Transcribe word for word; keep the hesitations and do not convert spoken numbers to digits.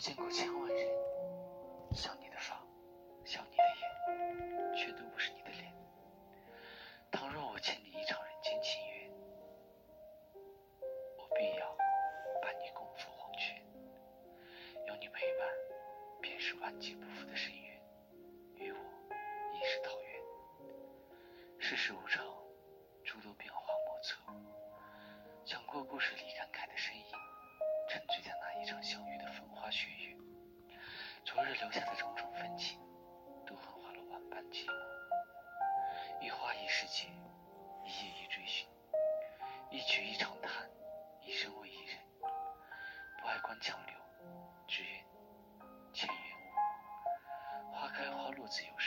见过千万人，像你的发，像你的眼，却都不是你的脸。倘若我欠你一场人间情缘，我必要伴你共赴黄泉。有你陪伴，便是万劫不复的深渊，与我亦是桃源。世事无常，诸多变化莫测。讲过故事里感慨的身影，沉醉在那一场相遇的风花雪月。昨日留下的种种风情，都幻化了万般寂寞。一花一世界，一叶一追寻，一曲一长叹，一生为一人。不爱观强留，只愿千缘无。花开花落自有时。